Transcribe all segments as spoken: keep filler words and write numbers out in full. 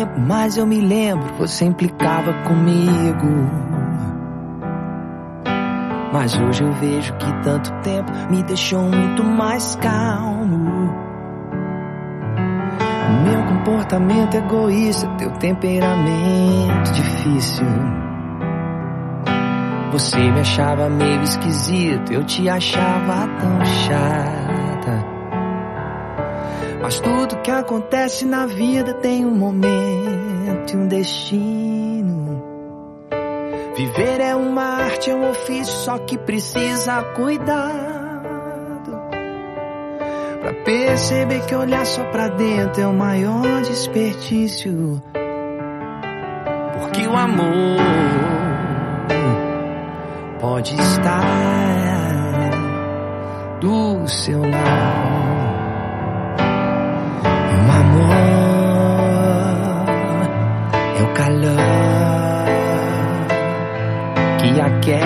tempo mais eu me lembro, você implicava comigo. Mas hoje eu vejo que tanto tempo me deixou muito mais calmo. O meu comportamento egoísta, teu temperamento difícil. Você me achava meio esquisito, eu te achava tão chata. Mas tudo que acontece na vida tem um momento e um destino. Viver é uma arte, é um ofício, só que precisa cuidado. Pra perceber que olhar só pra dentro é o maior desperdício. Porque o amor pode estar do seu lado. O amor é o calor que aquece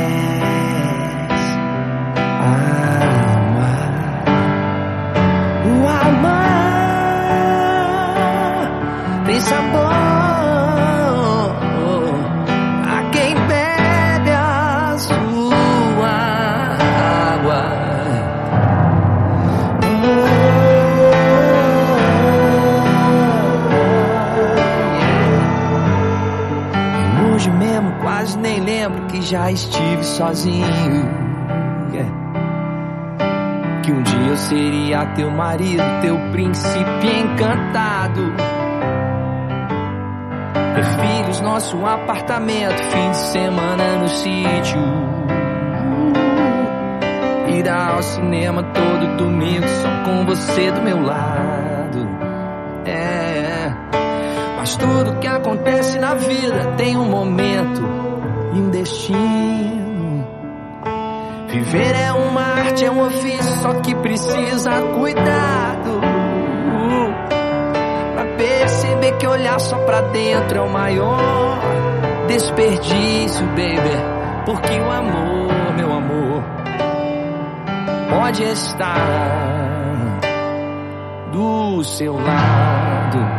a alma. O amor tem sabor a quem bebe a sua água. Oh, hoje mesmo quase nem lembro que já estive sozinho. Yeah. Que um dia eu seria teu marido, teu príncipe encantado. Ter filhos, nosso apartamento, fim de semana no sítio. Ir ao cinema todo domingo, só com você do meu lado. É, mas tudo que acontece na vida tem um momento e um destino. Viver é uma arte, é um ofício, só que precisa cuidado. Pra perceber que olhar só pra dentro é o maior desperdício, baby. Porque o amor, meu amor, pode estar do seu lado.